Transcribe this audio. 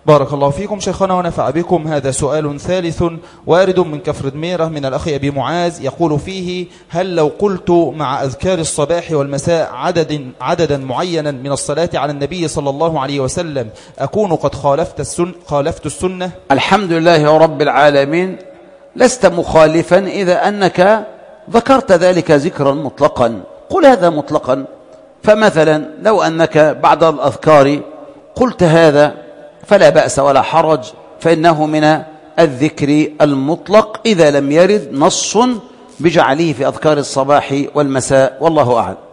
بارك الله فيكم شيخنا ونفع بكم. هذا سؤال ثالث وارد من كفر دميرة من الأخ أبي معاذ، يقول فيه: هل لو قلت مع أذكار الصباح والمساء عددا معينا من الصلاة على النبي صلى الله عليه وسلم أكون قد خالفت السنة؟ الحمد لله رب العالمين، لست مخالفا إذا أنك ذكرت ذلك ذكرا مطلقا، قل هذا مطلقا. فمثلا لو أنك بعد الأذكار قلت هذا فلا بأس ولا حرج، فإنه من الذكر المطلق إذا لم يرد نص بجعله في أذكار الصباح والمساء، والله أعلم.